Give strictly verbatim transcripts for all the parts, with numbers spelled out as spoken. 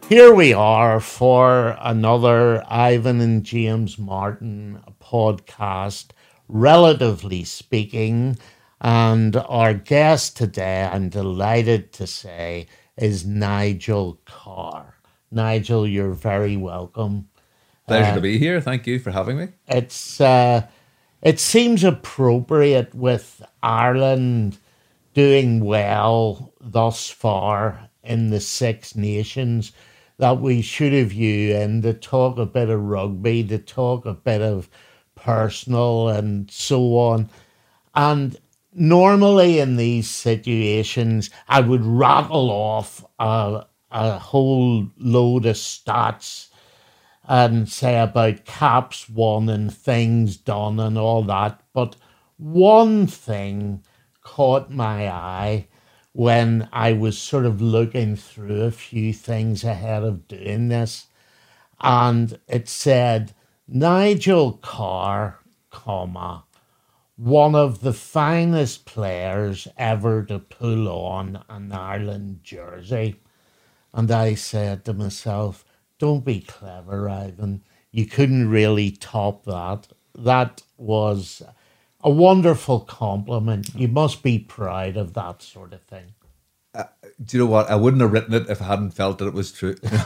Here we are for another Ivan and James Martin podcast, relatively speaking. And our guest today, I'm delighted to say, is Nigel Carr. Nigel, you're very welcome. Pleasure to be here. Thank you for having me. It's uh, it seems appropriate with Ireland doing well thus far in the Six Nations that we should have you in to talk a bit of rugby, to talk a bit of personal and so on. And normally in these situations, I would rattle off a, a whole load of stats and say about caps won and things done and all that. But one thing caught my eye when I was sort of looking through a few things ahead of doing this, and it said Nigel Carr, comma, one of the finest players ever to pull on an Ireland jersey. And I said to myself, don't be clever, Ivan. You couldn't really top that. That was a wonderful compliment. You must be proud of that sort of thing. Do you know what? I wouldn't have written it if I hadn't felt that it was true. No,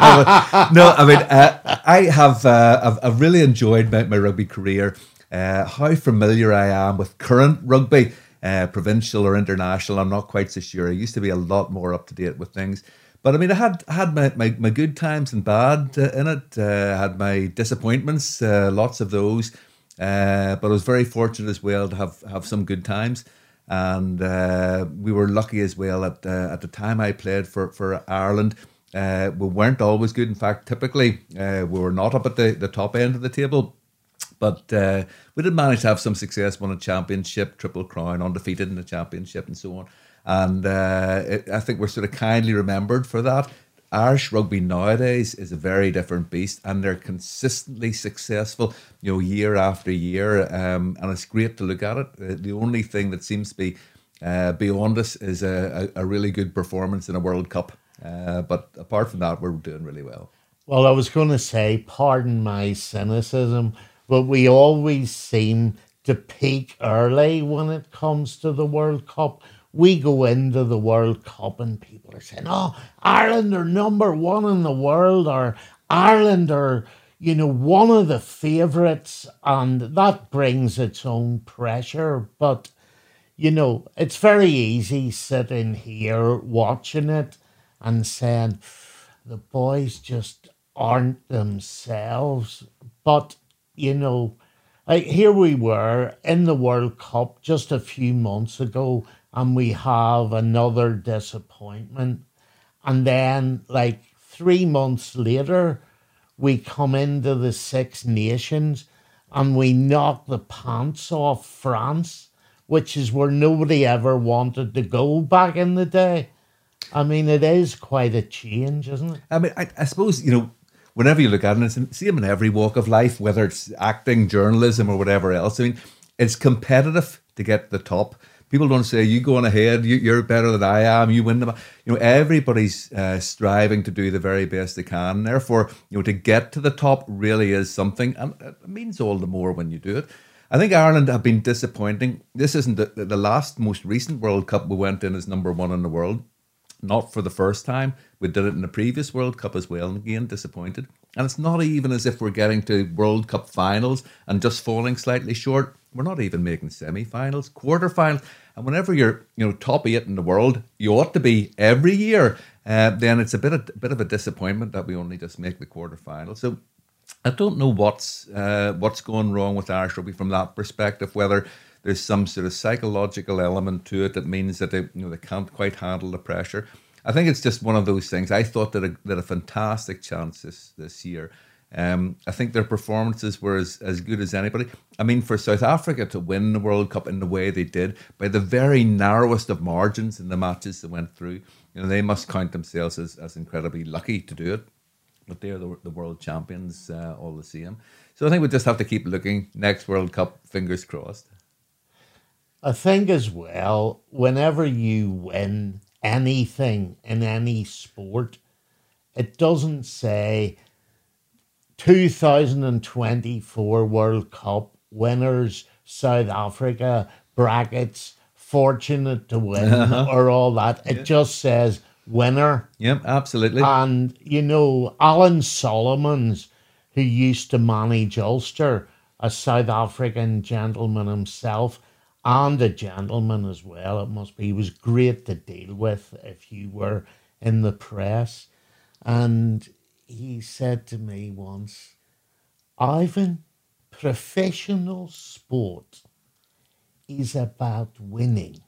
I mean, uh, I have uh, I've, I've really enjoyed my, my rugby career. Uh, how familiar I am with current rugby, uh, provincial or international, I'm not quite so sure. I used to be a lot more up to date with things. But I mean, I had had my, my, my good times and bad uh, in it. Uh, I had my disappointments, uh, lots of those. Uh, but I was very fortunate as well to have, have some good times. And uh, we were lucky as well at uh, at the time I played for, for Ireland. Uh, we weren't always good. In fact, typically uh, we were not up at the, the top end of the table. But uh, we did manage to have some success, won a championship, triple crown, undefeated in the championship and so on. And uh, it, I think we're sort of kindly remembered for that. Irish rugby nowadays is a very different beast, and they're consistently successful, you know, year after year. Um, and it's great to look at it. Uh, the only thing that seems to be uh, beyond us is a, a, a really good performance in a World Cup. Uh, but apart from that, we're doing really well. Well, I was going to say, pardon my cynicism, but we always seem to peak early when it comes to the World Cup. We go into the World Cup and people are saying, oh, Ireland are number one in the world, or Ireland are, you know, one of the favourites, and that brings its own pressure. But, you know, it's very easy sitting here watching it and saying, the boys just aren't themselves. But, you know, like here we were in the World Cup just a few months ago, and we have another disappointment. And then, like three months later, we come into the Six Nations and we knock the pants off France, which is where nobody ever wanted to go back in the day. I mean, it is quite a change, isn't it? I mean, I, I suppose, you know, whenever you look at it, it's the same in every walk of life, whether it's acting, journalism, or whatever else. I mean, it's competitive to get to the top. People don't say, you go on ahead, you, you're better than I am, you win them. You know, everybody's uh, striving to do the very best they can. Therefore, you know, to get to the top really is something, and it means all the more when you do it. I think Ireland have been disappointing. This isn't the, the last, most recent World Cup we went in as number one in the world. Not for the first time. We did it in the previous World Cup as well, and again, disappointed. And it's not even as if we're getting to World Cup finals and just falling slightly short. We're not even making semi-finals, quarter-finals. And whenever you're, you know, top eight in the world, you ought to be every year. Uh, then it's a bit of, bit of a disappointment that we only just make the quarter-final. So I don't know what's uh, what's going wrong with Irish rugby from that perspective. Whether there's some sort of psychological element to it that means that they, you know, they can't quite handle the pressure. I think it's just one of those things. I thought that a, that a fantastic chance this this year. Um, I think their performances were as, as good as anybody. I mean, for South Africa to win the World Cup in the way they did, by the very narrowest of margins in the matches that went through, you know, they must count themselves as, as incredibly lucky to do it. But they're the, the world champions uh, all the same. So I think we just have to keep looking. Next World Cup, fingers crossed. I think as well, whenever you win anything in any sport, It doesn't say two thousand twenty-four World Cup winners, South Africa, brackets, fortunate to win, Uh-huh. or all that. It Yeah. just says winner. Yep, absolutely. And, you know, Alan Solomons, who used to manage Ulster, a South African gentleman himself, and a gentleman as well, it must be. He was great to deal with if you were in the press. And he said to me once, Ivan, professional sport is about winning.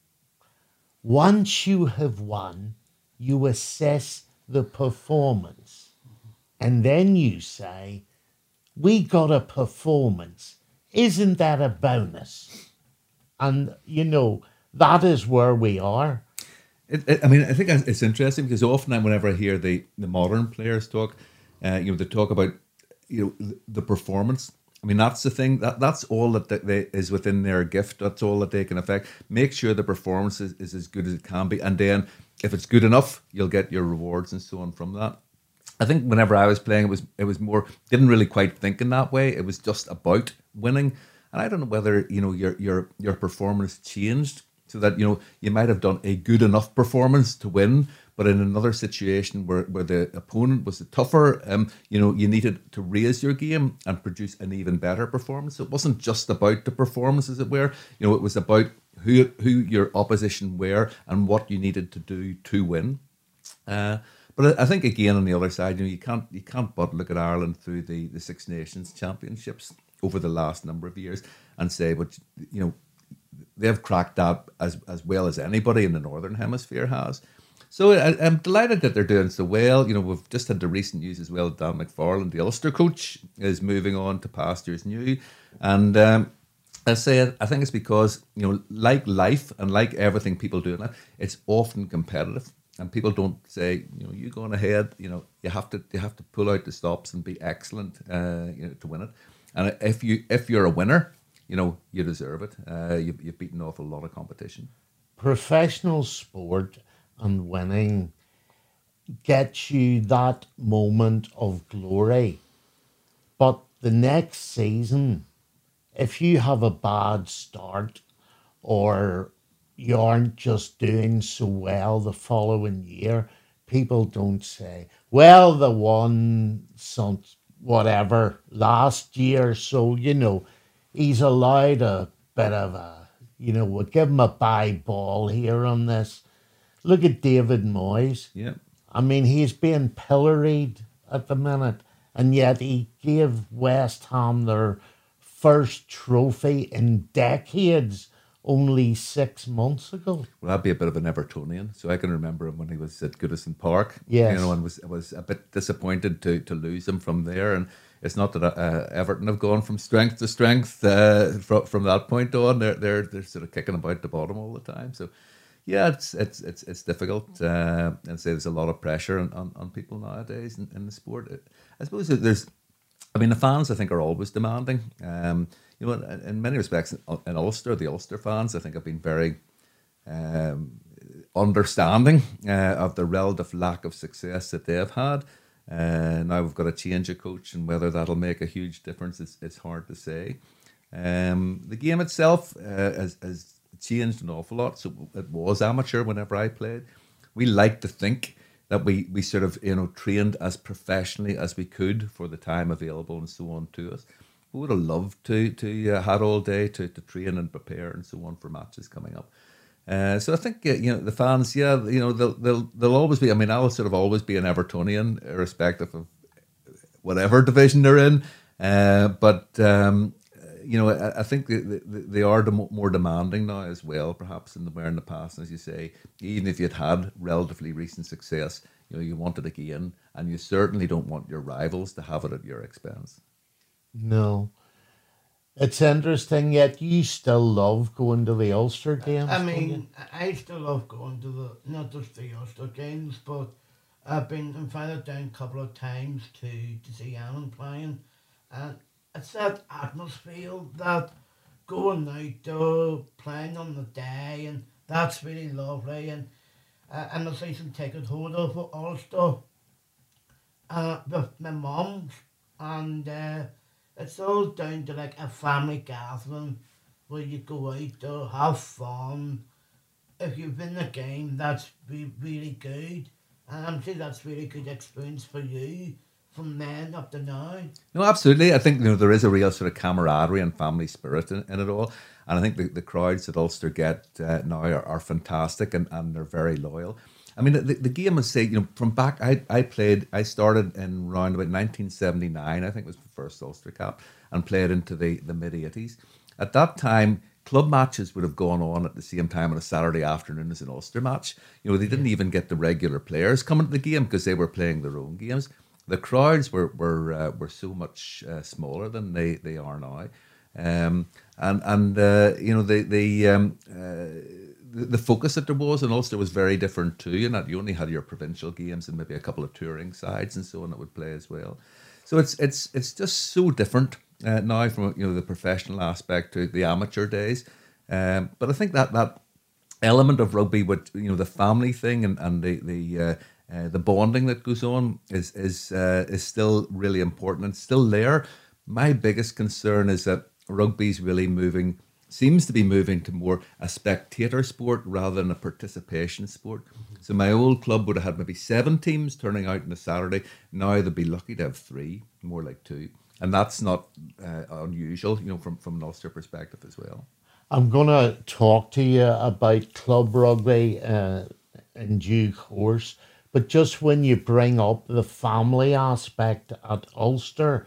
Once you have won, you assess the performance. And then you say, we got a performance. Isn't that a bonus? And, you know, that is where we are. It, it, I mean, I think it's interesting because often whenever I hear the, the modern players talk, uh, you know, they talk about, you know, the, the performance. I mean, that's the thing. That that's all that they, is within their gift. That's all that they can affect. Make sure the performance is, is as good as it can be, and then if it's good enough, you'll get your rewards and so on from that. I think whenever I was playing, it was it was more didn't really quite think in that way. It was just about winning, and I don't know whether you know your your your performance changed so that you know you might have done a good enough performance to win, but in another situation where, where the opponent was tougher, um, you know, you needed to raise your game and produce an even better performance. So it wasn't just about the performance, as it were. You know, it was about who who your opposition were and what you needed to do to win. Uh, but I think again on the other side, you know, you can't you can't but look at Ireland through the, the Six Nations Championships over the last number of years and say, but you know, they've cracked that as as well as anybody in the Northern Hemisphere has. So I, I'm delighted that they're doing so well. You know, we've just had the recent news as well. Dan McFarland, the Ulster coach, is moving on to pastures new, and um, I say I think it's because you know, like life and like everything people do in life, it's often competitive. And people don't say, you know, you going ahead. You know, you have to you have to pull out the stops and be excellent, uh, you know, to win it. And if you if you're a winner, you know, you deserve it. Uh, you, you've beaten off a lot of competition. Professional sport and winning gets you that moment of glory. But the next season, if you have a bad start or you aren't just doing so well the following year, people don't say, well, the won some whatever last year, so, you know, he's allowed a bit of a, you know, we'll give him a bye ball here on this. Look at David Moyes. Yeah. I mean, he's being pilloried at the minute, and yet he gave West Ham their first trophy in decades only six months ago. Well, that'd be a bit of an Evertonian. So I can remember him when he was at Goodison Park. Yes. You know, and was was a bit disappointed to to lose him from there. And it's not that uh, Everton have gone from strength to strength uh, from from that point on. They're they're they're sort of kicking about the bottom all the time. So yeah, it's it's it's it's difficult. Uh, and say there's a lot of pressure on, on, on people nowadays in, in the sport. I suppose that there's. I mean, the fans, I think, are always demanding. Um, you know, in, in many respects, in Ulster, the Ulster fans, I think, have been very um, understanding uh, of the relative lack of success that they've had. Uh, now we've got to change a coach, and whether that'll make a huge difference, it's, it's hard to say. Um, the game itself uh, has, has changed an awful lot. So it was amateur whenever I played. We like to think that we, we sort of, you know, trained as professionally as we could for the time available and so on to us. We would have loved to to uh, had all day to, to train and prepare and so on for matches coming up. Uh, so I think, uh, you know, the fans, yeah, you know, they'll, they'll, they'll always be, I mean, I'll sort of always be an Evertonian, irrespective of whatever division they're in. Uh, but, um, you know, I, I think they, they, they are dem- more demanding now as well, perhaps, than they were in the past. As you say, even if you'd had relatively recent success, you know, you want it again, and you certainly don't want your rivals to have it at your expense. No. It's interesting, yet you still love going to the Ulster games. I don't you? mean, I still love going to the, not just the Ulster games, but I've been invited down a couple of times to, to see Annan playing, and it's that atmosphere, that going out to playing on the day, and that's really lovely. And uh, and the season ticket holder for Ulster, uh, with my mum, and uh, it's all down to like a family gathering where you go out to have fun. If you win the game, that's be really good, and I'm sure that's really good experience for you from then up to now. No, absolutely. I think you know there is a real sort of camaraderie and family spirit in, in it all, and I think the, the crowds that Ulster get uh, now are, are fantastic and, and they're very loyal. I mean, the, the game was say you know from back I, I played I started in round about nineteen seventy-nine. I think was the first Ulster cap and played into the the mid eighties. At that time, club matches would have gone on at the same time on a Saturday afternoon as an Ulster match. You know, they didn't even get the regular players coming to the game because they were playing their own games. The crowds were were uh, were so much uh, smaller than they, they are now, um, and and uh, you know the the, um, uh, the the focus that there was in Ulster was very different too. And that you only had your provincial games and maybe a couple of touring sides and so on that would play as well. So it's it's it's just so different uh, now from you know the professional aspect to the amateur days. Um, but I think that that element of rugby, with you know the family thing and and the the uh, Uh, the bonding that goes on is is uh, is still really important and still there. My biggest concern is that rugby's really moving, seems to be moving to more a spectator sport rather than a participation sport. Mm-hmm. So my old club would have had maybe seven teams turning out on a Saturday. Now they'd be lucky to have three, more like two, and that's not uh, unusual, you know, from from an Ulster perspective as well. I'm gonna talk to you about club rugby uh, in due course. But just when you bring up the family aspect at Ulster,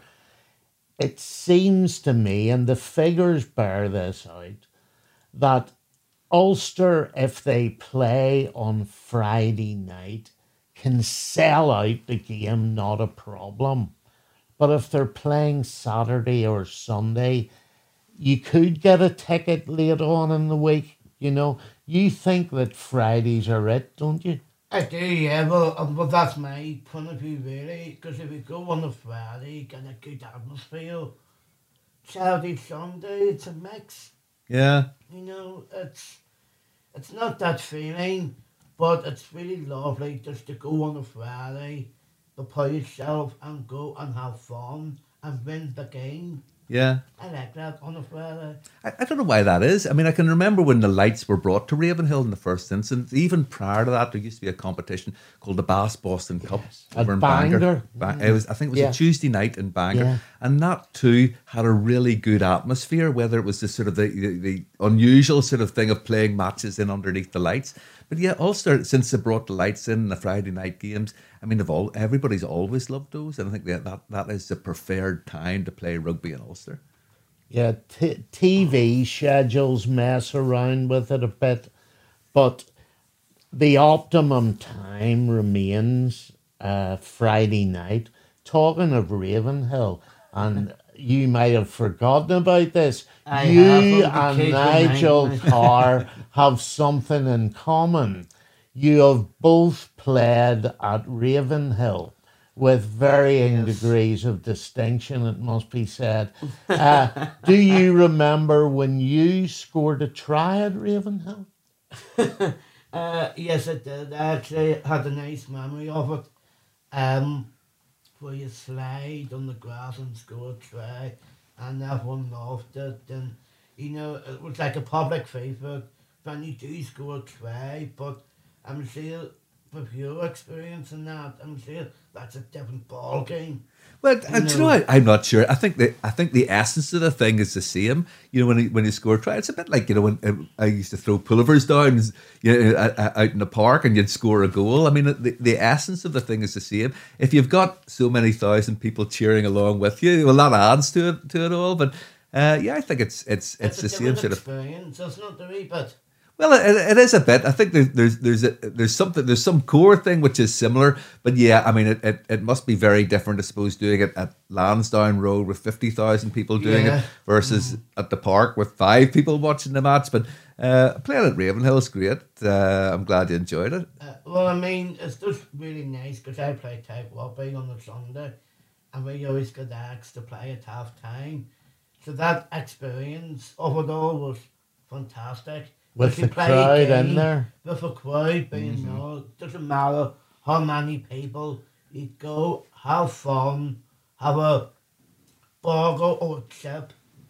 it seems to me, and the figures bear this out, that Ulster, if they play on Friday night, can sell out the game, not a problem. But if they're playing Saturday or Sunday, you could get a ticket late on in the week. You know, you think that Fridays are it, don't you? I do, yeah, well, um, well that's my point of view really, because if you go on a Friday, get a good atmosphere, Saturday, Sunday, it's a mix. Yeah. You know, it's it's not that feeling, but it's really lovely just to go on a Friday, prepare yourself and go and have fun and win the game. Yeah. I like that on a Friday. I, I don't know why that is. I mean, I can remember when the lights were brought to Ravenhill in the first instance. Even prior to that, there used to be a competition called the Bass Boston Cup over in Bangor. Bangor. Ba- it was, I think it was Yeah. a Tuesday night in Bangor. Yeah. And that too had a really good atmosphere, whether it was the sort of the, the, the unusual sort of thing of playing matches in underneath the lights. But yeah, Ulster, since they brought the lights in, the Friday night games, I mean, they've all, everybody's always loved those. And I think that, that, that is the preferred time to play rugby in Ulster. Yeah, t- T V schedules mess around with it a bit, but the optimum time remains uh, Friday night. Talking of Ravenhill, and you might have forgotten about this, I you have, and Nigel Carr have something in common. You have both played at Ravenhill with varying Yes. degrees of distinction, it must be said. Uh, do you remember when you scored a try at Ravenhill? uh, yes, I did. I actually had a nice memory of it. Um, where you slide on the grass and score a try, and everyone loved it. And you know, it was like a public favourite when you do score a try. But I'm sure, with your experience in that, I'm sure that's a different ball game. Well, uh, do you know, I, I'm not sure. I think the I think the essence of the thing is the same. You know, when you, when you score a try, it's a bit like you know when uh, I used to throw pullovers down, you know, uh, uh, out in the park, and you'd score a goal. I mean, the, the essence of the thing is the same. If you've got so many thousand people cheering along with you, well, that adds to it to it all. But uh, yeah, I think it's it's it's, It's the a same different sort of. experience. It's not the wee bit. Well, it, it is a bit. I think there's there's there's a, there's something there's some core thing which is similar, but yeah, I mean it, it, it must be very different. I suppose doing it at Lansdowne Road with fifty thousand people doing Yeah. it versus mm. at the park with five people watching the match. But uh, playing at Ravenhill is great. Uh, I'm glad you enjoyed it. Uh, well, I mean, it's just really nice because I play type rugby on the Sunday, and we always get asked to play at half time. So that experience of it all was fantastic. With If you the play a crowd game in there. With a crowd being, Mm-hmm. you know, it doesn't matter how many people, You go, have fun, have a burger or a chip.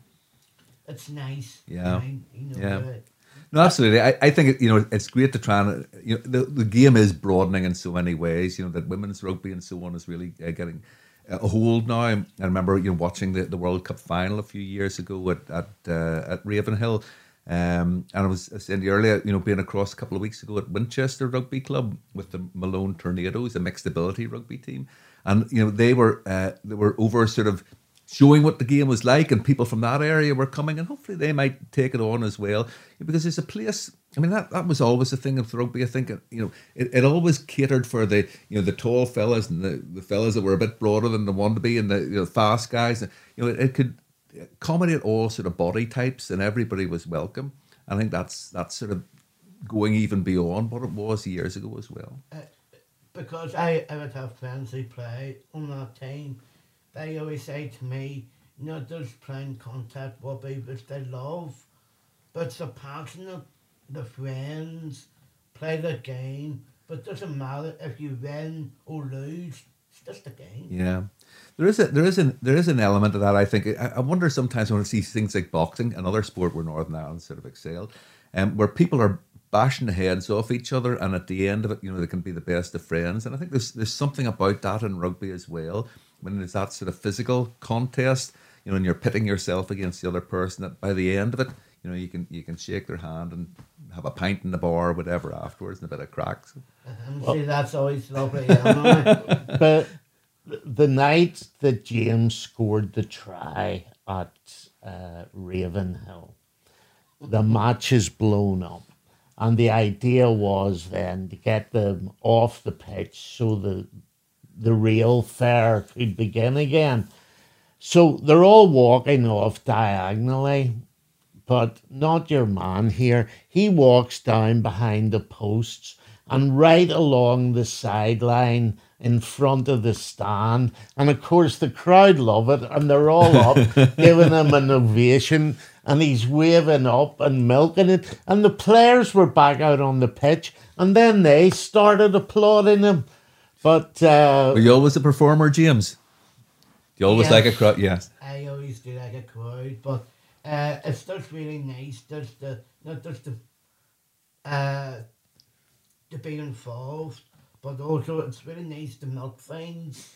It's nice. Yeah. Right? You know, Yeah. uh, No, absolutely. I, I think it, you know it's great to try and you know the, the game is broadening in so many ways. You know that women's rugby and so on is really uh, getting a hold now. I remember you know watching the, the World Cup final a few years ago at at uh, at Ravenhill, um, and I was saying earlier, you know, being across a couple of weeks ago at Winchester Rugby Club with the Malone Tornadoes, a mixed ability rugby team, and you know they were uh, they were over sort of showing what the game was like, and people from that area were coming, and hopefully they might take it on as well, because there's a place. I mean, that, that was always a thing of rugby. I think you know it, it always catered for the you know the tall fellas and the, the fellas that were a bit broader than they wanted to be, and the you know fast guys. You know, it, it could accommodate all sort of body types, and everybody was welcome. I think that's that's sort of going even beyond what it was years ago as well. uh, because I, I would have friends who play on that team. They always say to me, not just playing contact rugby, which they love, but the passionate, the friends, play the game, but it doesn't matter if you win or lose, it's just a game. Yeah, there is a there is an there is an element of that. I think I, I wonder sometimes when I see things like boxing, another sport where Northern Ireland sort of excelled, um, where people are bashing the heads off each other, and at the end of it, you know, they can be the best of friends. And I think there's there's something about that in rugby as well. When there's that sort of physical contest, you know, and you're pitting yourself against the other person, that by the end of it, you know, you can you can shake their hand and have a pint in the bar or whatever afterwards and a bit of cracks. Um, well, see, that's always lovely. Yeah, But the night that James scored the try at uh, Ravenhill, the match is blown up. And the idea was then to get them off the pitch so the the real fair could begin again. So they're all walking off diagonally, but not your man here. He walks down behind the posts and right along the sideline in front of the stand. And of course, the crowd love it, and they're all up giving him an ovation, and he's waving up and milking it. And the players were back out on the pitch, and then they started applauding him. But uh, Were you always a performer, James? Do you always Yes. like a crowd? Yes. I always do like a crowd, but uh, it's just really nice just to, not just to, uh, to be involved, but also it's really nice to milk things,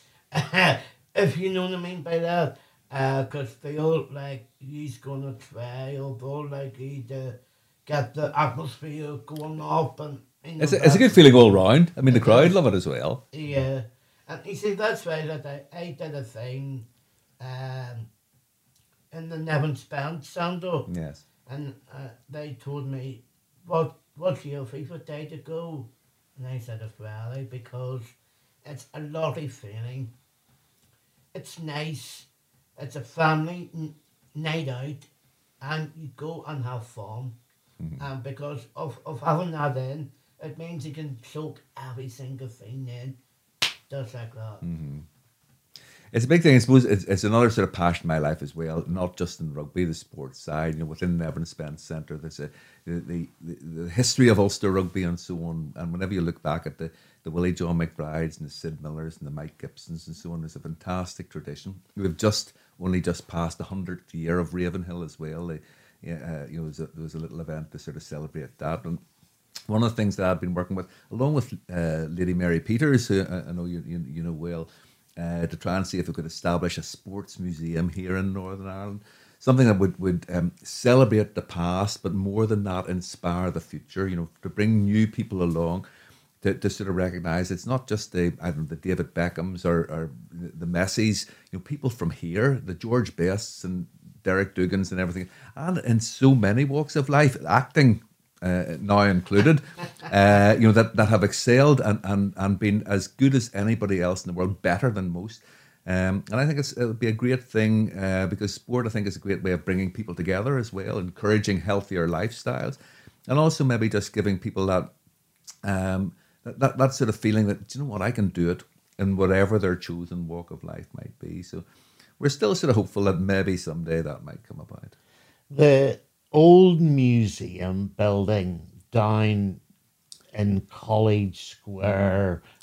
if you know what I mean by that. Because feel like he's going to try, or feel like he to get the atmosphere going up, and you know, It's a, it's a good feeling all round. I mean, the It crowd is. love it as well. Yeah, and you see that's why that I, I did a thing, um, in the Nevin Spence Centre, Yes. and uh, they told me, what what's your favourite day to go? And I said it's Raleigh, because it's a lovely feeling. It's nice. It's a family n- night out, and you go and have fun. Mm-hmm. And because of, of having that in, it means you can soak every single thing in, just like that. Mm. It's a big thing. I suppose it's, it's another sort of passion in my life as well, not just in rugby, the sports side. You know, within the Nevin Spence Centre, there's a the, the, the, the history of Ulster rugby and so on. And whenever you look back at the, the Willie John McBrides and the Sid Millers and the Mike Gibsons and so on, there's a fantastic tradition. We've just only just passed the hundredth year of Ravenhill as well. They, yeah, uh, you know, there was, a, there was a little event to sort of celebrate that. And one of the things that I've been working with, along with uh, Lady Mary Peters, who I, I know you, you you know well, uh, to try and see if we could establish a sports museum here in Northern Ireland, something that would would um, celebrate the past, but more than that, inspire the future. You know, to bring new people along, to, to sort of recognise it's not just the I don't know the David Beckhams or, or the Messis. You know, people from here, the George Bests and Derek Dugans and everything, and in so many walks of life, acting uh, now included, uh, you know, that, that have excelled and, and, and been as good as anybody else in the world, better than most. Um, and I think it's, it'll be a great thing uh, because sport, I think, is a great way of bringing people together as well, encouraging healthier lifestyles, and also maybe just giving people that um, that, that, that sort of feeling that, do you know what, I can do it in whatever their chosen walk of life might be. So we're still sort of hopeful that maybe someday that might come about. the old museum building down in College Square,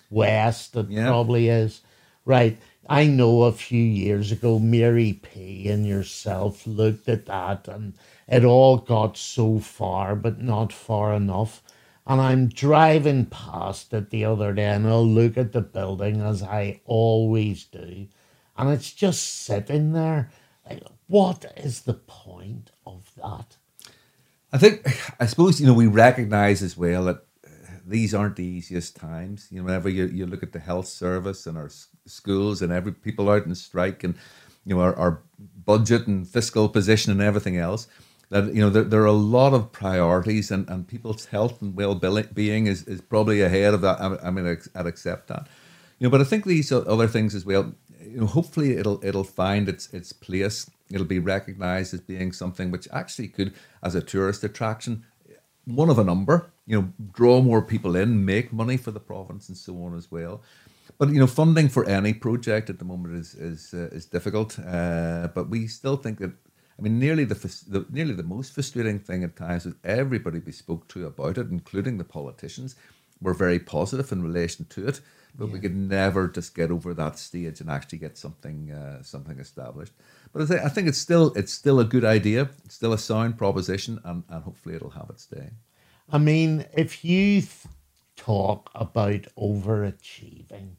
west, it Yeah. probably is. Right. I know a few years ago, Mary P. and yourself looked at that, and it all got so far, but not far enough. And I'm driving past it the other day, and I'll look at the building as I always do, and it's just sitting there. Like, what is the point of that? I think, I suppose, you know, we recognize as well that uh, these aren't the easiest times. You know, whenever you, you look at the health service and our s- schools and every people out in strike and, you know, our, our budget and fiscal position and everything else, that, you know, there, there are a lot of priorities, and, and people's health and well-being is, is probably ahead of that. I, I mean, I'd accept that. You know, but I think these other things as well, you know, hopefully it'll it'll find its its place. It'll be recognised as being something which actually could, as a tourist attraction, one of a number, you know, draw more people in, make money for the province and so on as well. But, you know, funding for any project at the moment is is uh, is difficult. Uh, but we still think that, I mean, nearly the, the nearly the most frustrating thing at times is everybody we spoke to about it, including the politicians, were very positive in relation to it. But yeah. we could never just get over that stage and actually get something uh, something established. But I think, I think it's still it's still a good idea. It's still a sound proposition, and, and hopefully it'll have its day. I mean, if you th- talk about overachieving,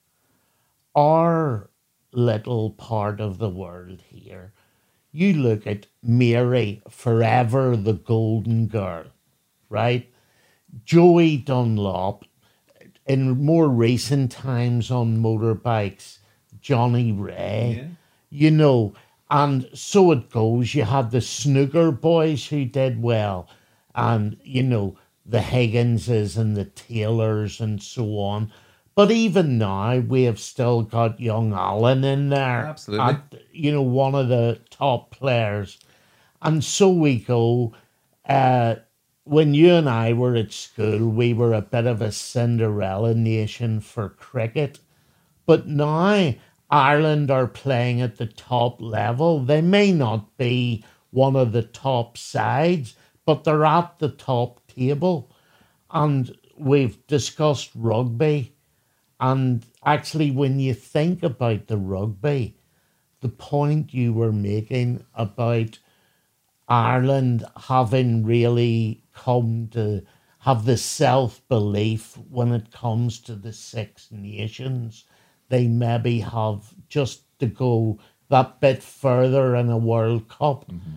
our little part of the world here, you look at Mary, forever the golden girl, right? Joey Dunlop, in more recent times on motorbikes, Johnny Ray, Yeah. you know, and so it goes. You had the snooker boys who did well, and, you know, the Higginses and the Taylors and so on. But even now, we have still got young Allen in there. Absolutely. At, you know, one of the top players. And so we go. Uh, when you and I were at school, we were a bit of a Cinderella nation for cricket. But now Ireland are playing at the top level. They may not be one of the top sides, but they're at the top table. And we've discussed rugby. And actually, when you think about the rugby, the point you were making about Ireland having really come to have the self-belief when it comes to the Six Nations, they maybe have just to go that bit further in a World Cup. Mm-hmm.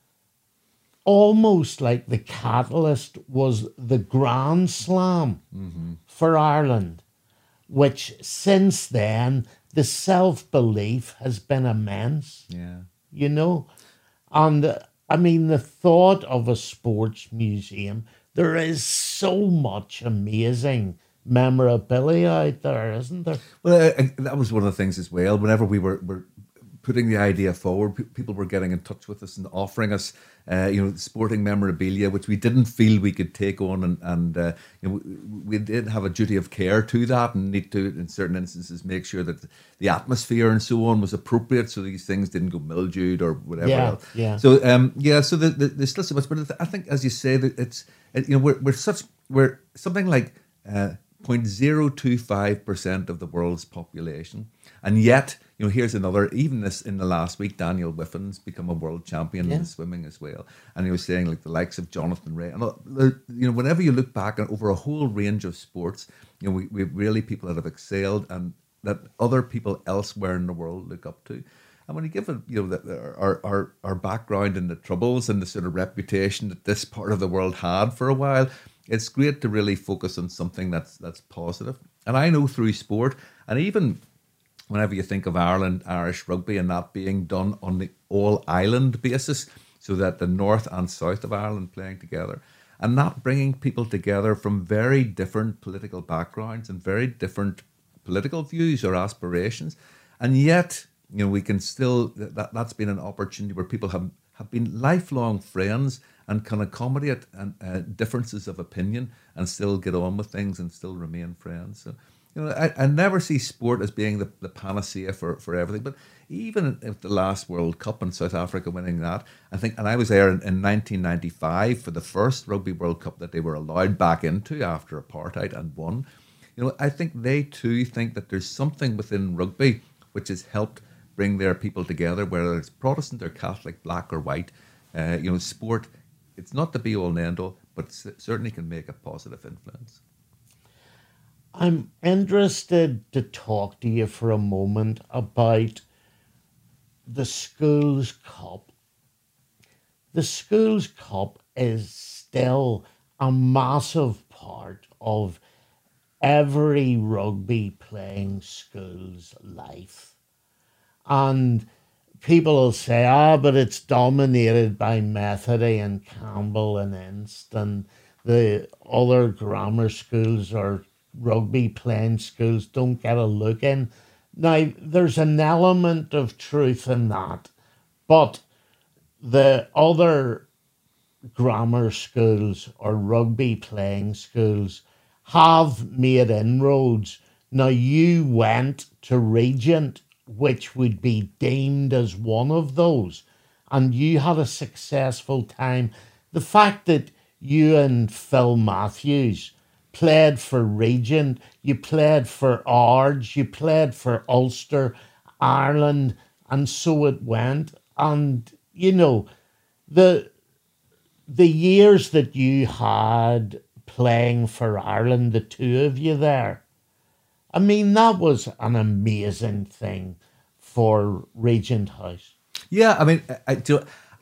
Almost like the catalyst was the Grand Slam mm-hmm. for Ireland, which since then, the self-belief has been immense. Yeah. You know? And, uh, I mean, the thought of a sports museum, there is so much amazing memorabilia out there, isn't there? Well, I, I, that was one of the things as well. Whenever we were, were putting the idea forward, p- people were getting in touch with us and offering us, uh, you know, sporting memorabilia, which we didn't feel we could take on, and, and uh, you know, we, we did have a duty of care to that, and need to, in certain instances, make sure that the atmosphere and so on was appropriate, so these things didn't go mildewed or whatever Yeah, else. yeah. So, um, yeah, so the, the, there's still so much, but I think, as you say, that it's, it, you know, we're we're such we're something like uh, zero point zero two five percent of the world's population, and yet, you know, here's another, even this in the last week, Daniel Whiffin's become a world champion Yeah. in swimming as well. And he was saying, like, the likes of Jonathan Ray. And, uh, you know, whenever you look back at, over a whole range of sports, you know, we, we really people that have excelled and that other people elsewhere in the world look up to. And when you give it, you know, the, our, our, our background and the troubles and the sort of reputation that this part of the world had for a while, it's great to really focus on something that's that's positive. And I know through sport, and even whenever you think of Ireland, Irish rugby, and that being done on the all-island basis, so that the north and south of Ireland playing together, and not bringing people together from very different political backgrounds and very different political views or aspirations, and yet, you know, we can still, that, that's been an opportunity where people have, have been lifelong friends and can accommodate and, uh, differences of opinion and still get on with things and still remain friends. So, you know, I, I never see sport as being the, the panacea for, for everything. But even if the last World Cup and South Africa winning that, I think, and I was there in, in nineteen ninety-five for the first Rugby World Cup that they were allowed back into after apartheid and won. you know, I think they too think that there's something within rugby which has helped bring their people together, whether it's Protestant or Catholic, black or white. Uh, you know, sport, it's not the be all and end all, but it certainly can make a positive influence. I'm interested to talk to you for a moment about the Schools Cup. The Schools Cup is still a massive part of every rugby playing school's life. And people will say, ah, but it's dominated by Methody and Campbell and Inst, and the other grammar schools or rugby playing schools don't get a look in. Now, there's an element of truth in that, but the other grammar schools or rugby playing schools have made inroads. Now, you went to Regent, which would be deemed as one of those, and you had a successful time. The fact that you and Phil Matthews played for Regent, you played for Ards, you played for Ulster, Ireland, and so it went. And, you know, the the years that you had playing for Ireland, the two of you there, I mean, that was an amazing thing for Regent House. Yeah, I mean, I do.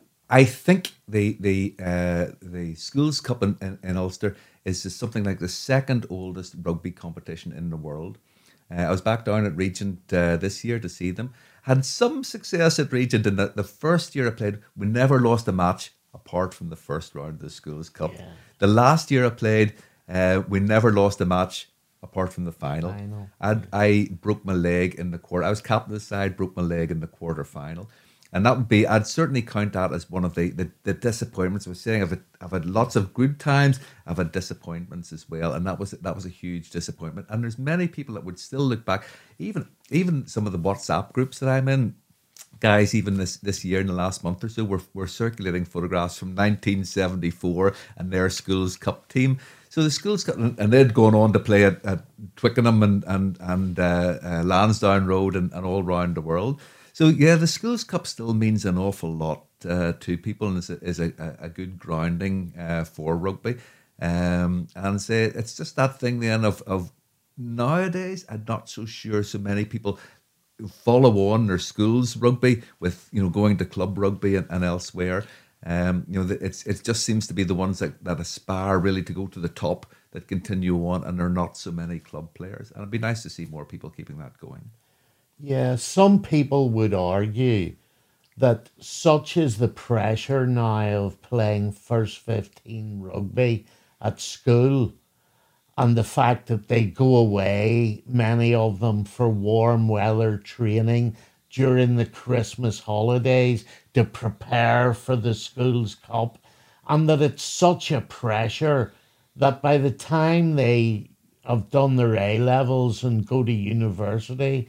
I think the the uh, the Schools Cup in, in, in Ulster is just something like the second oldest rugby competition in the world. Uh, I was back down at Regent uh, this year to see them. Had some success at Regent in that the first year I played, we never lost a match apart from the first round of the Schools Cup. Yeah. The last year I played, uh, we never lost a match apart from the final. I know. And I broke my leg in the quarter. I was captain of the side, broke my leg in the quarter final. And that would be, I'd certainly count that as one of the, the, the disappointments. I was saying I've had, I've had lots of good times, I've had disappointments as well, and that was that was a huge disappointment. And there's many people that would still look back, even even some of the WhatsApp groups that I'm in, guys, even this, this year in the last month or so, we're, we're circulating photographs from nineteen seventy-four and their Schools Cup team. So the Schools Cup, and they'd gone on to play at, at Twickenham and, and, and uh, uh, Lansdowne Road and, and all around the world. So yeah, the Schools Cup still means an awful lot uh, to people, and is a, is a, a good grounding uh, for rugby. Um, and say it's just that thing then of of nowadays. I'm not so sure so many people follow on their schools rugby with, you know, going to club rugby and, and elsewhere. Um, you know, it's it just seems to be the ones that, that aspire really to go to the top that continue on, and there are not so many club players. And it'd be nice to see more people keeping that going. Yeah, some people would argue that such is the pressure now of playing first fifteen rugby at school, and the fact that they go away, many of them, for warm weather training during the Christmas holidays to prepare for the Schools Cup, and that it's such a pressure that by the time they have done their A-levels and go to university,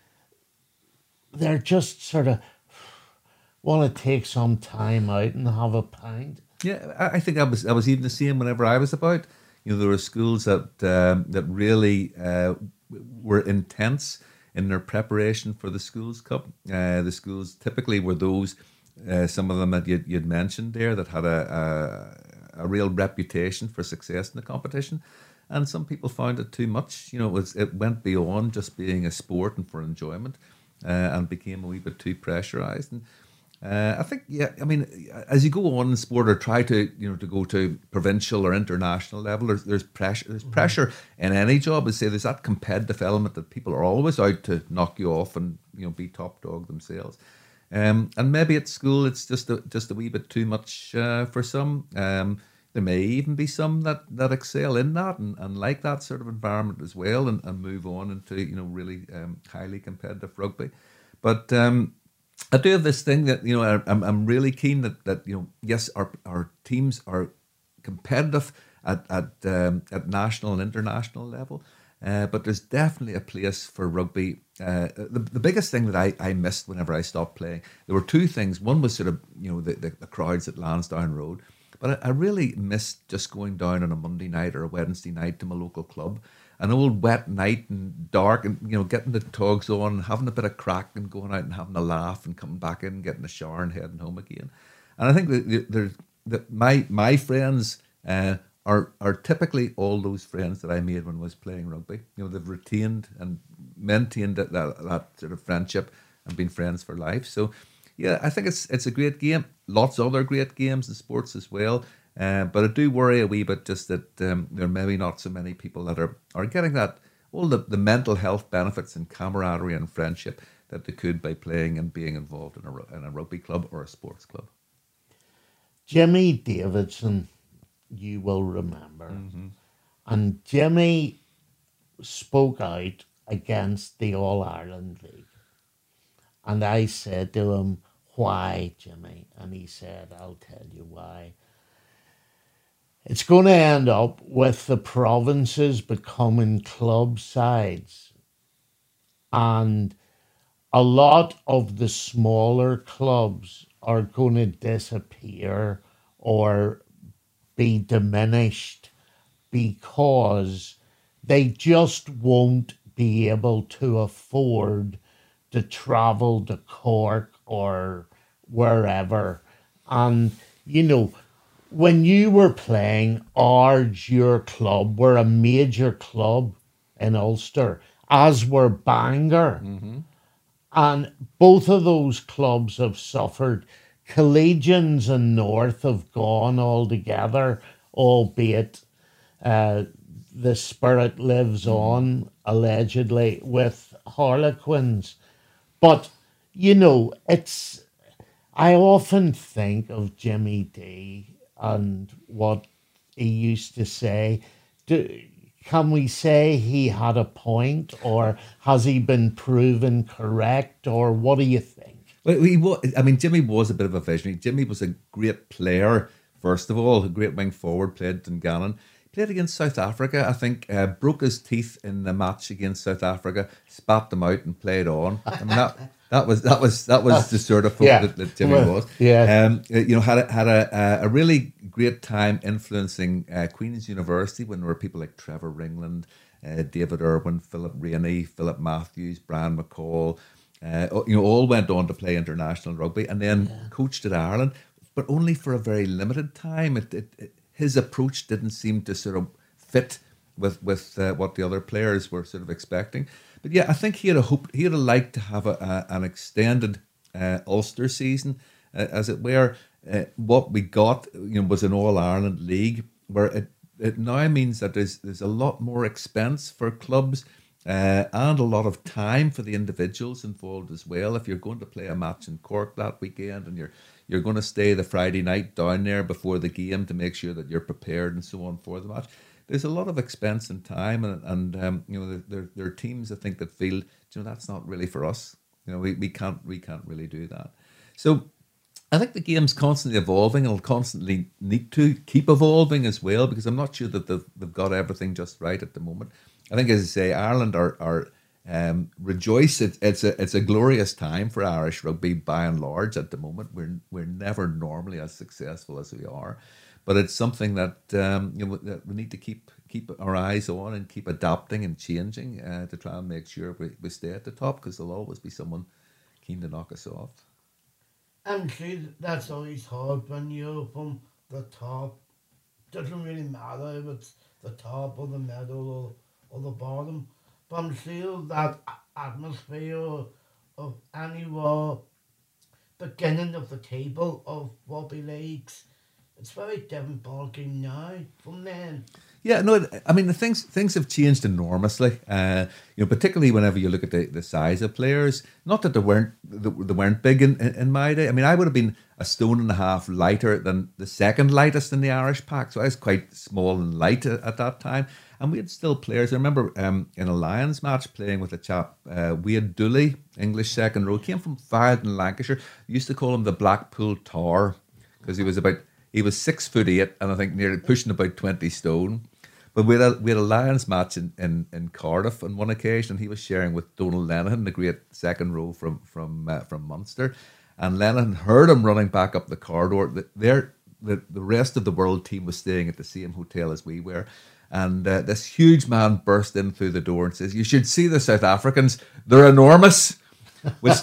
they're just sort of want to take some time out and have a pint. Yeah, I think I was I was even the same whenever I was about. You know, there were schools that um, that really uh, were intense in their preparation for the Schools Cup. Uh, the schools typically were those, uh, some of them that you'd, you'd mentioned there, that had a, a a real reputation for success in the competition. And some people found it too much. You know, it, was, it went beyond just being a sport and for enjoyment, uh, and became a wee bit too pressurised. And uh, I think, yeah, I mean, as you go on in sport or try to, you know, to go to provincial or international level, there's, there's pressure. There's pressure in any job. I say there's that competitive element that people are always out to knock you off and, you know, be top dog themselves. Um, and maybe at school it's just a, just a wee bit too much uh, for some. Um, there may even be some that, that excel in that and, and like that sort of environment as well, and, and move on into, you know, really um, highly competitive rugby. But um, I do have this thing that, you know, I'm I'm really keen that, that you know, yes, our our teams are competitive at at um, at national and international level, uh, but there's definitely a place for rugby. Uh, the the biggest thing that I, I missed whenever I stopped playing, there were two things. One was sort of, you know, the, the, the crowds at Lansdowne Road, but I, I really missed just going down on a Monday night or a Wednesday night to my local club an old wet night and dark, and you know, getting the togs on, and having a bit of crack, and going out and having a laugh, and coming back in, and getting a shower, and heading home again. And I think that there's that my my friends uh, are are typically all those friends that I made when I was playing rugby. You know, they've retained and maintained that that, that sort of friendship and been friends for life. So, yeah, I think it's it's a great game. Lots of other great games in sports as well. Uh, but I do worry a wee bit just that um, there are maybe not so many people that are, are getting that, all the, the mental health benefits and camaraderie and friendship that they could by playing and being involved in a, in a rugby club or a sports club. Jimmy Davidson, you will remember. Mm-hmm. And Jimmy spoke out against the All-Ireland League. And I said to him, why, Jimmy? And he said, I'll tell you why. It's going to end up with the provinces becoming club sides. And a lot of the smaller clubs are going to disappear or be diminished because they just won't be able to afford to travel to Cork or wherever. And, you know, when you were playing, Ards, your club, were a major club in Ulster, as were Bangor. Mm-hmm. And both of those clubs have suffered. Collegians and North have gone altogether, albeit uh, the spirit lives on, allegedly, with Harlequins. But, you know, it's... I often think of Jimmy D and what he used to say. Do, can we say he had a point, or has he been proven correct, or what do you think? Well, he was, I mean, Jimmy was a bit of a visionary. Jimmy was a great player, first of all, a great wing forward, played Dungannon. Played against South Africa, I think, uh, broke his teeth in the match against South Africa, spat them out and played on. I mean, that, that was that was that was the sort of folk yeah. that, that Jimmy well, was. Yeah, um, you know, had a, had a a really great time influencing uh, Queen's University when there were people like Trevor Ringland, uh, David Irwin, Philip Rainey, Philip Matthews, Brian McCall. Uh, you know, all went on to play international rugby, and then yeah. coached at Ireland, but only for a very limited time. It, it, it his approach didn't seem to sort of fit with with uh, what the other players were sort of expecting. But yeah, I think he had a hope. He had a like to have a, a an extended uh, Ulster season, uh, as it were. Uh, what we got, you know, was an All Ireland League, where it, it now means that there's there's a lot more expense for clubs uh, and a lot of time for the individuals involved as well. If you're going to play a match in Cork that weekend and you're You're going to stay the Friday night down there before the game to make sure that you're prepared and so on for the match. There's a lot of expense and time, and, and um, you know, there, there are teams I think that feel, you know, that's not really for us. You know, we, we can't we can't really do that. So I think the game's constantly evolving. It'll constantly need to keep evolving as well, because I'm not sure that they've, they've got everything just right at the moment. I think, as I say, Ireland are are Um, rejoice! It, it's a it's a glorious time for Irish rugby by and large at the moment. We're we're never normally as successful as we are, but it's something that um, you know that we need to keep keep our eyes on and keep adapting and changing uh, to try and make sure we, we stay at the top, because there'll always be someone keen to knock us off. And see, that's always hard when you're from the top. Doesn't really matter if it's the top or the middle or or the bottom. But I'm sure that atmosphere of anywhere beginning of the table of rugby leagues, it's very different ballgame now from then. Yeah, no, I mean, the things things have changed enormously. Uh, you know, particularly whenever you look at the, the size of players. Not that they weren't they weren't big in, in, in my day. I mean, I would have been a stone and a half lighter than the second lightest in the Irish pack, so I was quite small and light at, at that time. And we had still players. I remember um, in a Lions match playing with a chap, uh, Wade Dooley, English second row, came from Farringdon, Lancashire. We used to call him the Blackpool Tar, because he was about he was six foot eight and I think nearly pushing about twenty stone. But we had a, we had a Lions match in, in, in Cardiff on one occasion, and he was sharing with Donald Lenihan, the great second row from from uh, from Munster. And Lenihan heard him running back up the corridor. The, the, the rest of the world team was staying at the same hotel as we were. And uh, this huge man burst in through the door and says, "You should see the South Africans. They're enormous." Which,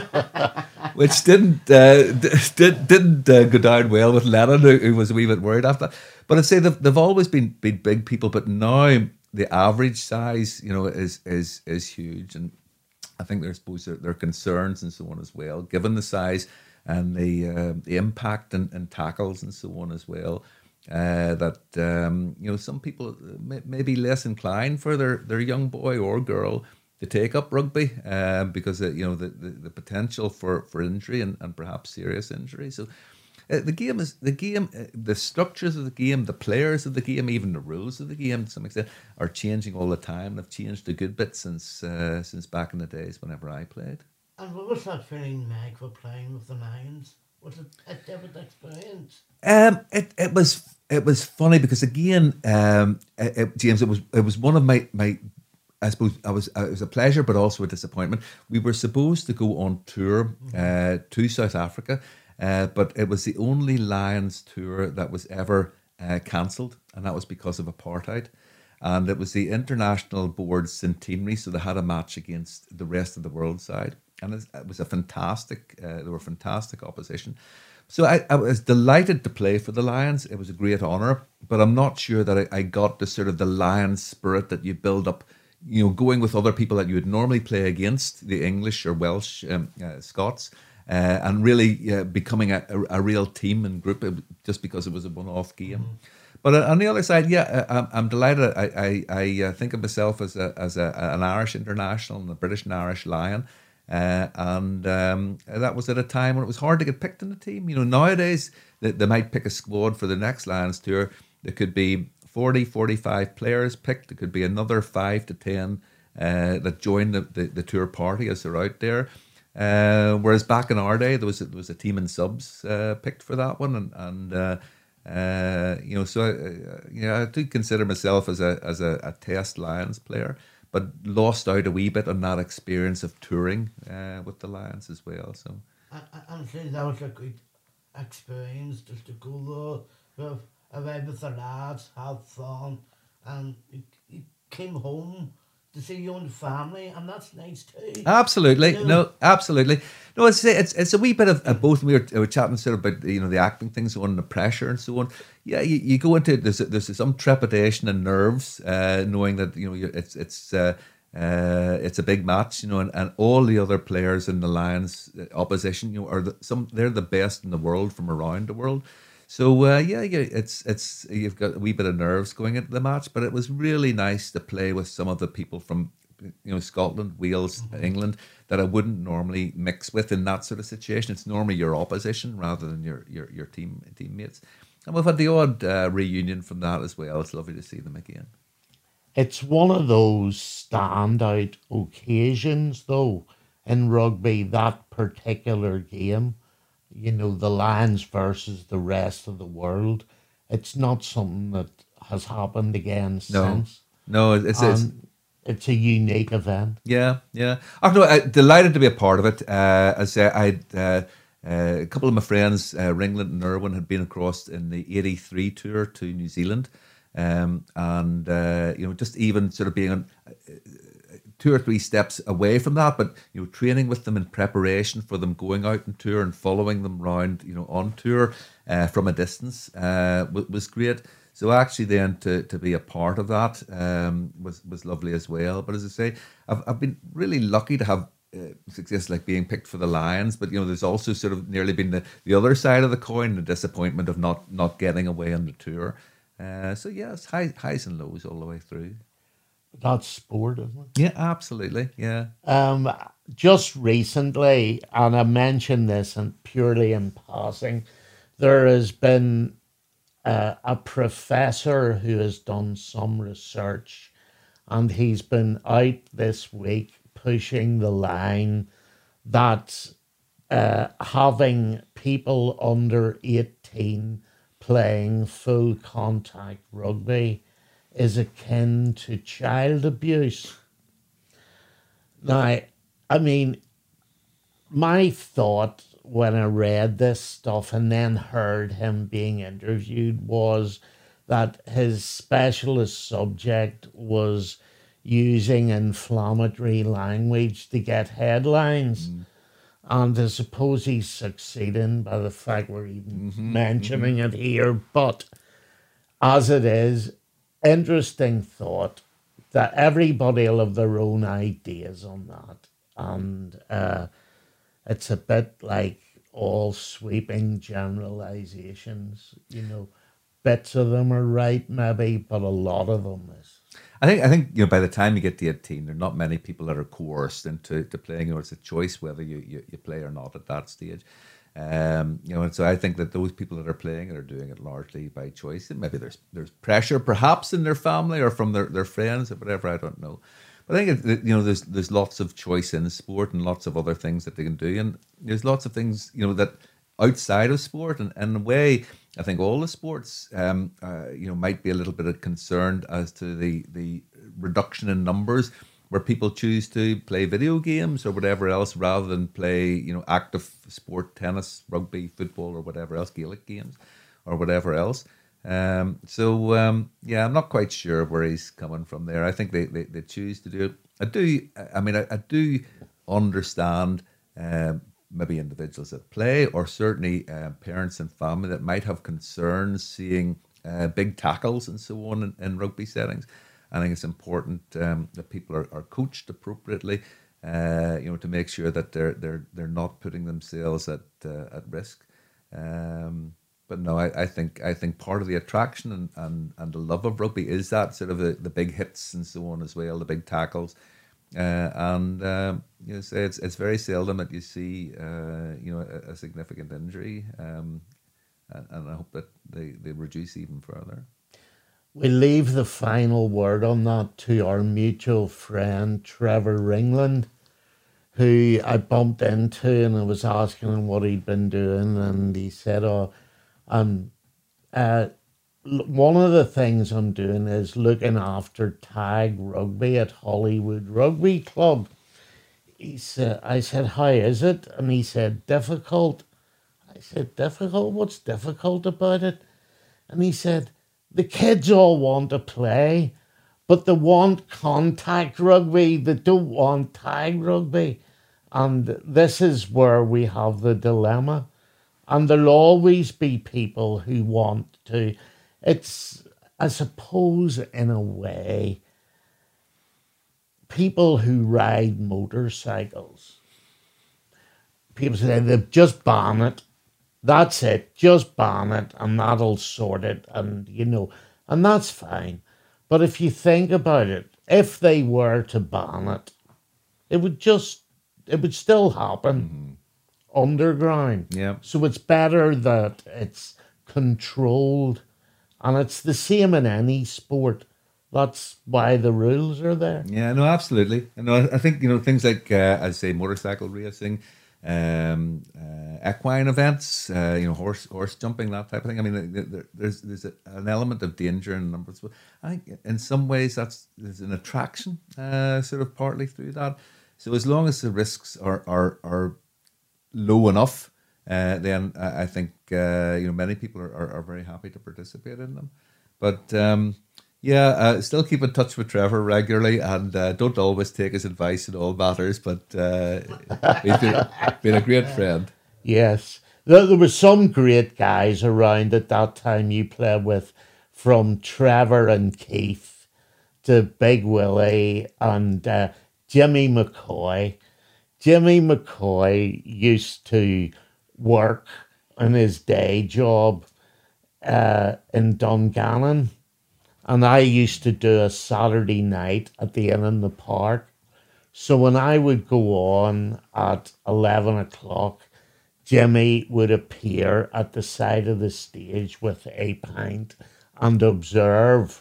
which didn't uh, did, didn't uh, go down well with Lennon, who, who was a wee bit worried after that. But I'd say they've, they've always been, been big people, but now the average size, you know, is is is huge. And I think there's suppose there, there are concerns and so on as well, given the size and the uh, the impact and, and tackles and so on as well. Uh, that um, you know, some people may, may be less inclined for their, their young boy or girl to take up rugby uh, because uh, you know the, the, the potential for, for injury and, and perhaps serious injury. So uh, the game is the game, uh, the structures of the game, the players of the game, even the rules of the game to some extent are changing all the time. They've changed a good bit since uh, since back in the days whenever I played. And what was that feeling, Meg, for playing with the Lions? Was it a different experience? Um, it it was it was funny because again, um, it, it, James, it was it was one of my my. I suppose I was uh, it was a pleasure, but also a disappointment. We were supposed to go on tour uh, to South Africa, uh, but it was the only Lions tour that was ever uh, cancelled, and that was because of apartheid. And it was the International Board's centenary, so they had a match against the rest of the world side, and it, it was a fantastic. Uh, they were fantastic opposition. So I, I was delighted to play for the Lions. It was a great honour, but I'm not sure that I, I got the sort of the Lions spirit that you build up. You know, going with other people that you would normally play against, the English or Welsh um, uh, Scots, uh, and really uh, becoming a, a, a real team and group just because it was a one-off game. Mm-hmm. But uh, on the other side, yeah, I'm, I'm delighted. I I, I uh, think of myself as a as a, an Irish international and a British and Irish Lion, uh, and um, that was at a time when it was hard to get picked in the team. You know, nowadays they, they might pick a squad for the next Lions tour. There could be forty, forty-five players picked. There could be another five to ten uh, that join the, the, the tour party as they're out there. Uh, whereas back in our day, there was a, there was a team in subs uh, picked for that one, and and uh, uh, you know, so uh, you know, I do consider myself as a as a, a Test Lions player, but lost out a wee bit on that experience of touring uh, with the Lions as well. So I, I, I'm saying that was a good experience just to go there with away with the lads, have fun, and you, you came home to see your own family, and that's nice too. Absolutely, you know? no, absolutely, no. It's it's it's a wee bit of uh, both. We were, we were chatting sort of about you know the acting things on the pressure and so on. Yeah, you, you go into there's there's some trepidation and nerves, uh, knowing that you know you're, it's it's. Uh, Uh, it's a big match, you know, and, and all the other players in the Lions opposition, you know, are the, some they're the best in the world from around the world. So uh, yeah, yeah, it's it's you've got a wee bit of nerves going into the match, but it was really nice to play with some of the people from you know Scotland, Wales, mm-hmm. England that I wouldn't normally mix with in that sort of situation. It's normally your opposition rather than your your your team teammates, and we've had the odd uh, reunion from that as well. It's lovely to see them again. It's one of those standout occasions, though, in rugby, that particular game. You know, the Lions versus the rest of the world. It's not something that has happened again no. since. No, it's, it's it's a unique event. Yeah, yeah. Oh, no, I'm delighted to be a part of it. Uh, as I, I uh, uh, a couple of my friends, uh, Ringland and Irwin, had been across in the eighty-three tour to New Zealand. Um, and, uh, you know, just even sort of being on uh, two or three steps away from that, but, you know, training with them in preparation for them going out on tour and following them around, you know, on tour uh, from a distance uh, was, was great. So actually then to, to be a part of that um, was, was lovely as well. But as I say, I've, I've been really lucky to have uh, success like being picked for the Lions, but, you know, there's also sort of nearly been the, the other side of the coin, the disappointment of not, not getting away on the tour. Uh, so yeah, it's high, highs and lows all the way through. That's sport, isn't it? Yeah, absolutely. Yeah. Um, just recently, and I mentioned this and purely in passing, there has been uh, a professor who has done some research, and he's been out this week pushing the line that uh, having people under eighteen playing full contact rugby is akin to child abuse. Now, I mean, my thought when I read this stuff and then heard him being interviewed was that his specialist subject was using inflammatory language to get headlines. Mm. And I suppose he's succeeding by the fact we're even Mm-hmm, mentioning mm-hmm. it here. But as it is, interesting thought that everybody will have their own ideas on that. And uh, it's a bit like all sweeping generalizations, you know. Bits of them are right, maybe, but a lot of them is. I think I think you know by the time you get to eighteen, there are not many people that are coerced into to playing. You know, it's a choice whether you, you, you play or not at that stage. Um, you know, and so I think that those people that are playing it are doing it largely by choice. And maybe there's there's pressure, perhaps in their family or from their, their friends or whatever. I don't know. But I think it, you know there's there's lots of choice in sport and lots of other things that they can do, and there's lots of things you know that outside of sport, and, and in a way, I think all the sports, um, uh, you know, might be a little bit concerned as to the the reduction in numbers, where people choose to play video games or whatever else rather than play, you know, active sport, tennis, rugby, football, or whatever else, Gaelic games, or whatever else. Um, so um, yeah, I'm not quite sure where he's coming from there. I think they they, they choose to do it. I do. I mean, I, I do understand. Um, maybe individuals that play, or certainly uh, parents and family that might have concerns seeing uh, big tackles and so on in, in rugby settings. I think it's important um, that people are, are coached appropriately, uh, you know, to make sure that they're they're they're not putting themselves at uh, at risk. Um, but no, I, I think I think part of the attraction and, and, and the love of rugby is that sort of the, the big hits and so on as well, the big tackles. Uh, and um, you know, say it's it's very seldom that you see uh, you know a, a significant injury, um, and, and I hope that they, they reduce even further. We leave the final word on that to our mutual friend Trevor Ringland, who I bumped into, and I was asking him what he'd been doing, and he said, "Oh, um, uh." One of the things I'm doing is looking after tag rugby at Hollywood Rugby Club." He said, I said, "How is it?" And he said, "Difficult." I said, "Difficult? What's difficult about it?" And he said, "The kids all want to play, but they want contact rugby. They don't want tag rugby." And this is where we have the dilemma. And there'll always be people who want to. It's, I suppose, in a way, people who ride motorcycles, people say they've just ban it. That's it. Just ban it, and that'll sort it. And, you know, and that's fine. But if you think about it, if they were to ban it, it would just, it would still happen mm-hmm. underground. Yeah. So it's better that it's controlled. And it's the same in any sport. That's why the rules are there. Yeah, no, absolutely. No, I think, you know, things like, uh, I say, motorcycle racing, um, uh, equine events, uh, you know, horse horse jumping, that type of thing. I mean, there, there's there's a, an element of danger in numbers. But I think in some ways that's there's an attraction, uh, sort of partly through that. So as long as the risks are are, are low enough, Uh, then I think uh, you know many people are, are, are very happy to participate in them. But um, yeah, uh, still keep in touch with Trevor regularly, and uh, don't always take his advice in all matters. But uh, he's been, been a great friend. Yes, there, there were some great guys around at that time you played with, from Trevor and Keith to Big Willie and uh, Jimmy McCoy. Jimmy McCoy used to work in his day job uh, in Dungannon, and I used to do a Saturday night at the Inn in the Park. So when I would go on at eleven o'clock, Jimmy would appear at the side of the stage with a pint and observe.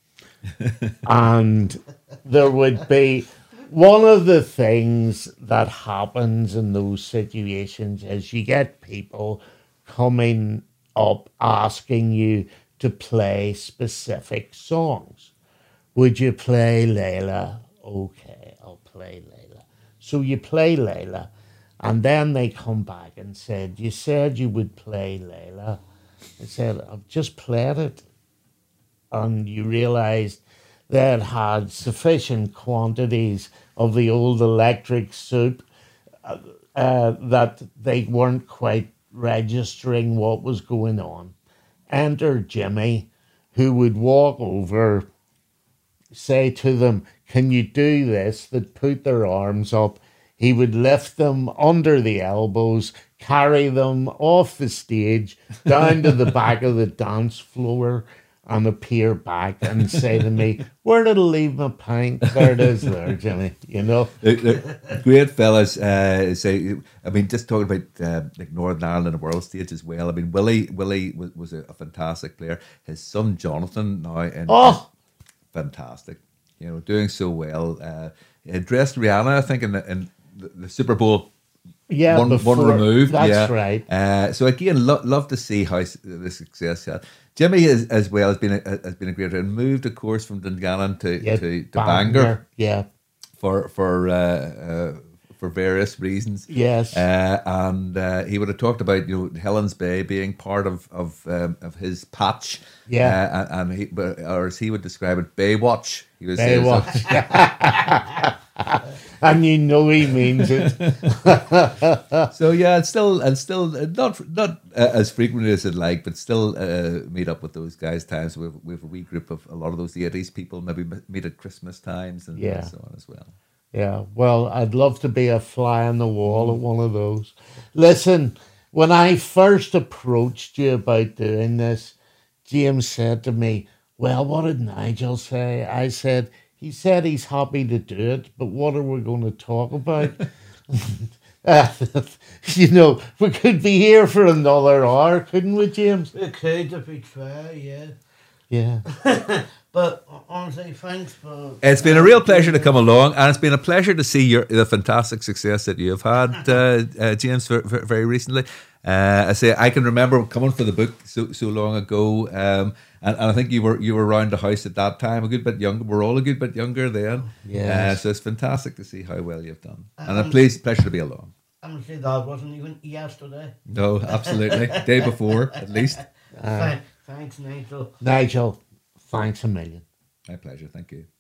And there would be, one of the things that happens in those situations is you get people coming up asking you to play specific songs. Would you play Layla? Okay, I'll play Layla. So you play Layla, and then they come back and said, "You said you would play Layla." I said, "I've just played it." and you realised they had had sufficient quantities of the old electric soup uh, uh, that they weren't quite registering what was going on. Enter Jimmy, who would walk over, say to them, "Can you do this?" They'd put their arms up. He would lift them under the elbows, carry them off the stage, down to the back of the dance floor, and appear back and say to me, "Where did I leave my pint?" "There it is there, Jimmy," you know. They're, they're great fellas. Uh, say, I mean, just talking about uh, like Northern Ireland and the world stage as well. I mean, Willie Willie was, was a, a fantastic player. His son Jonathan now, in, Oh, fantastic. You know, doing so well. Uh, he dressed Rihanna, I think, in the, in the, the Super Bowl. yeah, one, before, one removed. That's yeah. right. Uh, so again, lo- love to see how s- the success he had. Jimmy is, as well has been a, has been a great and moved, of course, from Dungannon to Yeah, to, to Bangor Yeah, for for uh, uh, for various reasons. yes. Uh, and uh, he would have talked about, you know, Helen's Bay being part of of um, of his patch. Yeah. Uh, and, and he, but- or as he would describe it, Baywatch. He was saying Baywatch. And you know he means it. So yeah, it's still and still uh, not not uh, as frequently as I'd like, but still uh, meet up with those guys times. We've we've a wee group of a lot of those eighties people. Maybe m- meet at Christmas times and, Yeah. and so on as well. Yeah, well, I'd love to be a fly on the wall at one of those. Listen, when I first approached you about doing this, James said to me, "Well, what did Nigel say?" I said, "He said he's happy to do it, but what are we going to talk about?" Uh, you know, we could be here for another hour, couldn't we, James? We could if we try, yeah. Yeah. But honestly, thanks for. It's been a real pleasure to come along, and it's been a pleasure to see your the fantastic success that you've had, uh, uh, James, for, for, very recently. Uh, I say I can remember coming for the book so so long ago, um, and, and I think you were you were around the house at that time, a good bit younger. We're all a good bit younger then. Yes. Uh, so it's fantastic to see how well you've done, and Um, a pleasure pleasure to be along. Honestly, that wasn't even yesterday. No, absolutely, day before at least. Thank- Thanks, Nigel. Nigel, thanks a million. My pleasure. Thank you.